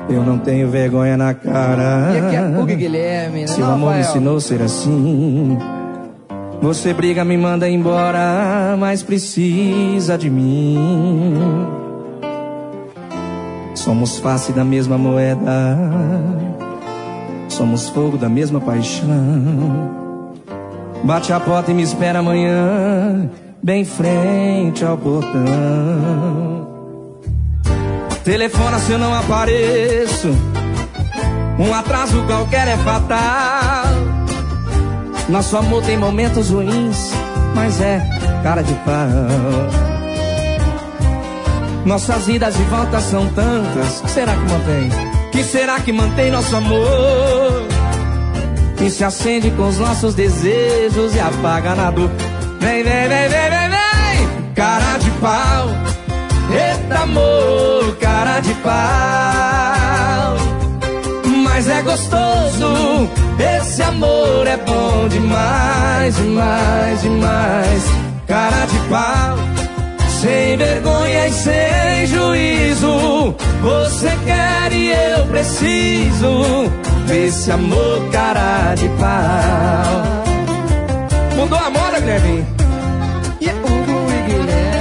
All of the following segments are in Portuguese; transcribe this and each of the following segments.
Eu não tenho vergonha na cara. E aqui é Hugo Guilherme, né? Seu amor me ensinou a ser assim. Você briga, me manda embora, mas precisa de mim. Somos face da mesma moeda, somos fogo da mesma paixão. Bate a porta e me espera amanhã, bem em frente ao portão. Telefona se eu não apareço, um atraso qualquer é fatal. Nosso amor tem momentos ruins, mas é cara de pau. Nossas idas e voltas são tantas, que será que mantém? Que será que mantém nosso amor? Que se acende com os nossos desejos e apaga na dor. Vem, vem, vem, vem, vem, vem, cara de pau. Eita amor, cara de pau. Mas é gostoso, esse amor é bom demais, demais, demais. Cara de pau, sem vergonha e sem juízo. Você quer e eu preciso desse amor, cara de pau. Mudou a moda, Guilherme? E é Hugo e Guilherme.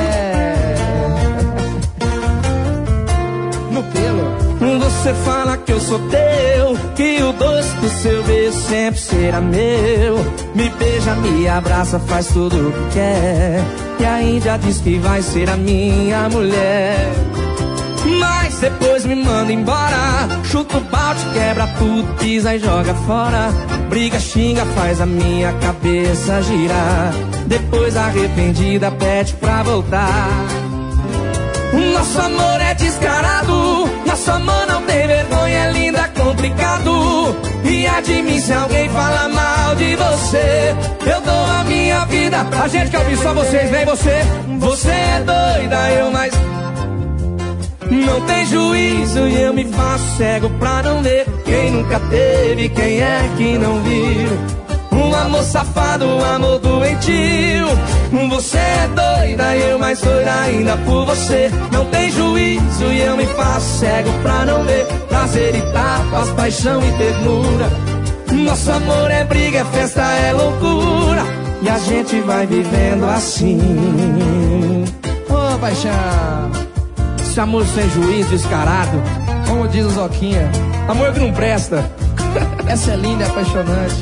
No pelo. Você fala que eu sou teu, que o doce do seu beijo sempre será meu. Me beija, me abraça, faz tudo o que quer. E ainda diz que vai ser a minha mulher. Mas depois me manda embora, chuta o balde, quebra tudo, pisa e joga fora. Briga, xinga, faz a minha cabeça girar. Depois arrependida pede pra voltar. Nosso amor é descarado, nosso amor não tem vergonha, é lindo, é complicado. E admite se alguém fala mal de você, eu dou a minha vida. A gente quer ouvir só vocês, vem você. Você é doida, eu mais não tem juízo e eu me faço cego pra não ver. Quem nunca teve, quem é que não viu? Um amor safado, um amor doentio. Você é doida e eu mais doida ainda por você. Não tem juízo e eu me faço cego pra não ver. Prazer e tapas, paixão e ternura. Nosso amor é briga, é festa, é loucura. E a gente vai vivendo assim. Ô, paixão, esse amor sem juízo, descarado, como diz o Zoquinha, amor que não presta. Essa é linda, é apaixonante.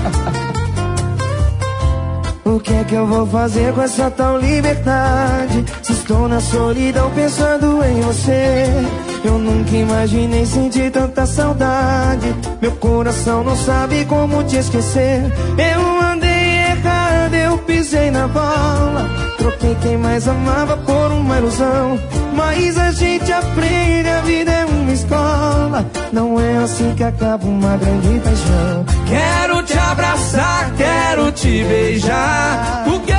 O que é que eu vou fazer com essa tal liberdade? Se estou na solidão pensando em você. Eu nunca imaginei sentir tanta saudade. Meu coração não sabe como te esquecer. Eu andei errado, eu pisei na bola. Troquei quem mais amava por uma ilusão. Mas a gente aprende, a vida é uma escola. Não é assim que acaba uma grande paixão. Quero te abraçar, quero te beijar. O quê?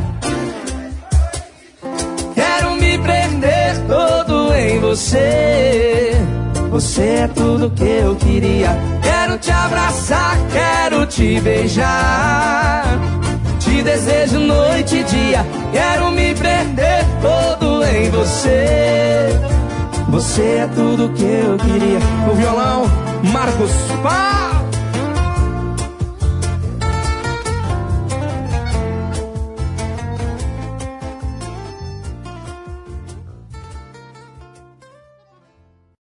Quero me prender todo em você. Você é tudo que eu queria. Quero te abraçar, quero te beijar. Te desejo noite e dia. Quero me prender todo em você. Você é tudo que eu queria. No violão, Marcos Paz.